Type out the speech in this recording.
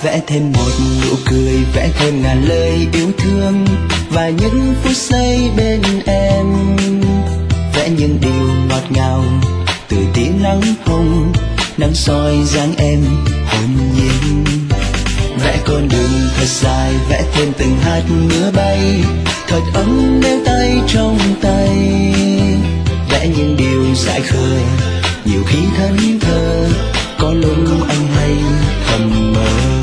Vẽ thêm một nụ cười, vẽ thêm ngàn lời yêu thương và những phút giây bên em. Vẽ những điều ngọt ngào từ tia nắng hồng, nắng soi dáng em hồn nhiên. Vẽ con đường thật dài, vẽ thêm từng hạt mưa bay thật ấm đeo tay trong tay. Vẽ những điều dại khờ, nhiều khi thẫn thờ, có lúc anh hay thầm mơ.